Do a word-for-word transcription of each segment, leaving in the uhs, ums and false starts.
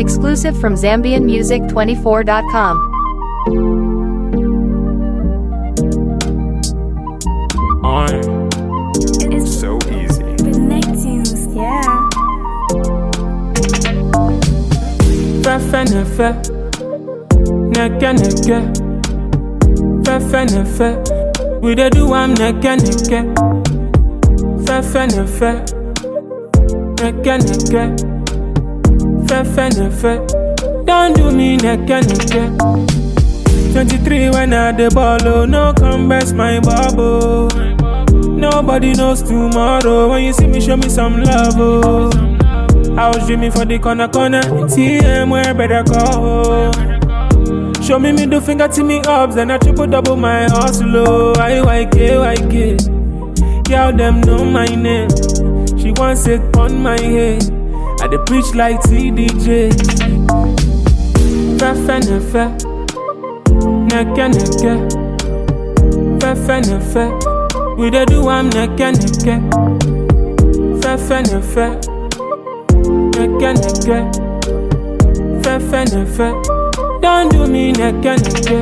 Exclusive from Zambian Music twenty-four dot com. On. It's so easy. Yeah. Fefe nefe, neke neke. Fefe nefe, we dey do am neke neke. Fefe nefe, neke neke. Fefe nefe, don't do me neke neke. twenty-three when I dey ball, oh, no come best my bubble. Nobody knows tomorrow. When you see me, show me some love, oh. I was dreaming for the corner corner. T M where better go. Show me middle finger to me ups, then I triple double my hustle, oh. I Y K Y K. Girl, them know my name. She wants it on my head. I dey preach like T D J. Fefe nefe, neke neke. Fefe nefe. We dey do am neke neke. Fefe nefe, neke neke. Fefe nefe, don't do me neke neke.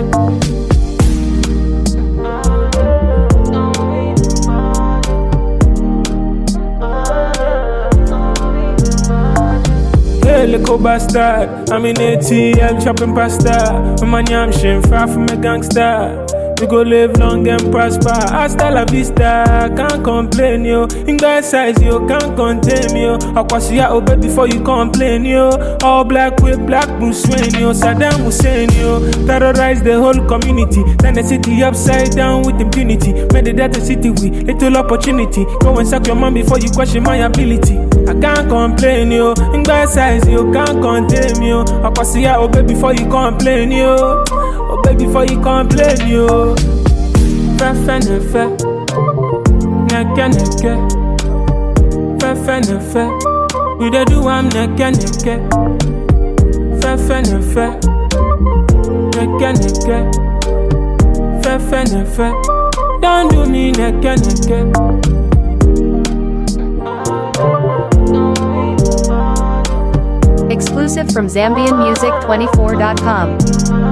Hey, little bastard, I'm in A T L chopping pasta. My money I'm shame far from a gangster. We go live long and prosper. Hasta la vista, can't complain, yo. In guy size, yo, can't contain me, yo. Akwasiya obey before you complain, yo. All black with black Bruce Wayne, yo. Saddam Hussein, yo. Terrorize the whole community. Turn the city upside down with impunity. Made the data city with little opportunity. Go and suck your mom before you question my ability. I can't complain, yo. In guy size, yo, can't contain me, yo. Akwasiya obey before you complain, yo. Obey before you complain, yo. Fefe nefe, neke neke. Fefe nefe, we dey do am neke neke. Fefe nefe, neke neke. Fefe nefe, don't do me neke neke. Exclusive from Zambian Music twenty-four dot com.